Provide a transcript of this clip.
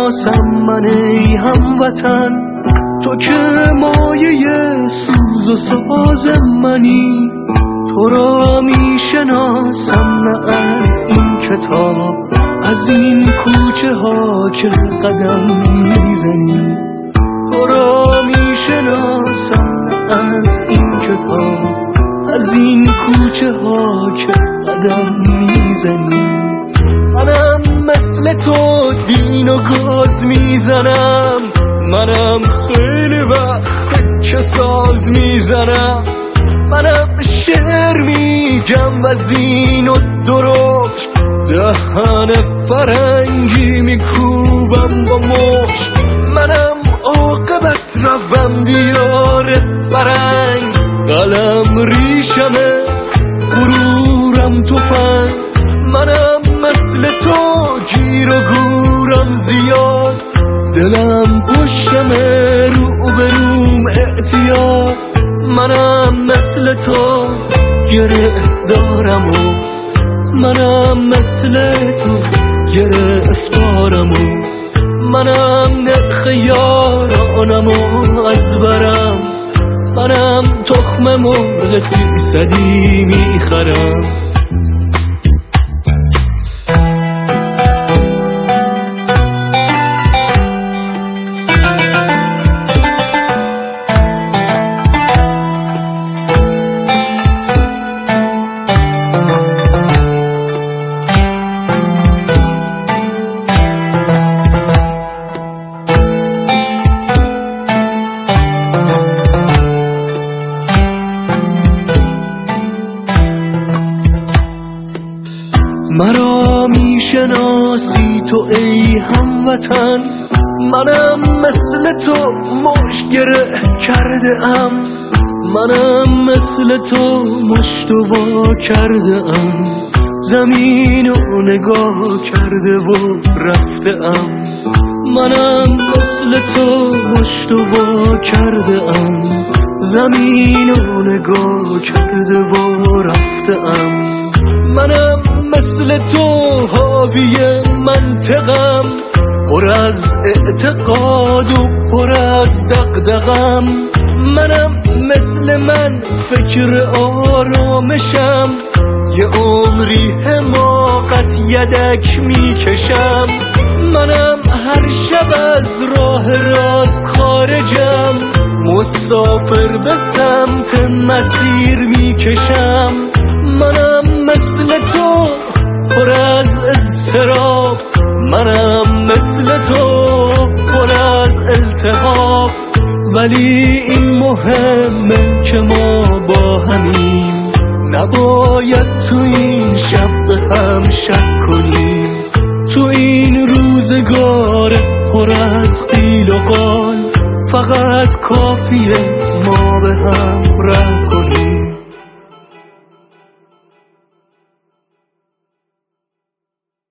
میشناسم من ای هموطن، تو که مایه سوز و ساز منی. تو را میشناسم نه از این کتاب، از این کوچه ها که قدم میزنی. تو را میشناسم نه از این کتاب، از این کوچه ها که قدم میزنی. منم مثل تو دین و گاز میزنم، منم خیلی وقت که ساز میزنم. منم شعر میگم و زین و درشت، دهن فرنگی میکوبم با مشت. منم عاقبت روم دیار فرنگ، قلم ریشمه غرورم تفنگ. منم مثل تو گیر و گورم زیاد، دلم پشتمه روبروم اعتیاد. منم مثل تو گره دارم و منم مثل تو گرفتارم و منم نرخ یارانم و از برم. منم تخم مرغ 300 میخرم. مرا میشناسی تو ای هموطن، منم مثل تو مشت گره کرده ام. منم مثل تو مشت و وا کرده ام، زمین و نگاه کرده و رفته ام. منم مثل تو مشت و وا کرده ام، زمین و نگاه کرده و رفته ام. منم مثل تو حاوی منطقم، پر از اعتقاد و پر از دغدغم. منم مثل من فکر آرامشم، یه عمری حماقت یدک میکشم. منم هر شب از راه راست خارجم، مسافر به سمت مسیر میکشم. منم مثل تو پر از اضطراب، منم مثل تو پر از التهاب. ولی این مهمه که ما با همیم، نباید تو این شب به هم شک کنیم. تو این روزگار پر از قیل و قال، فقط کافیه ما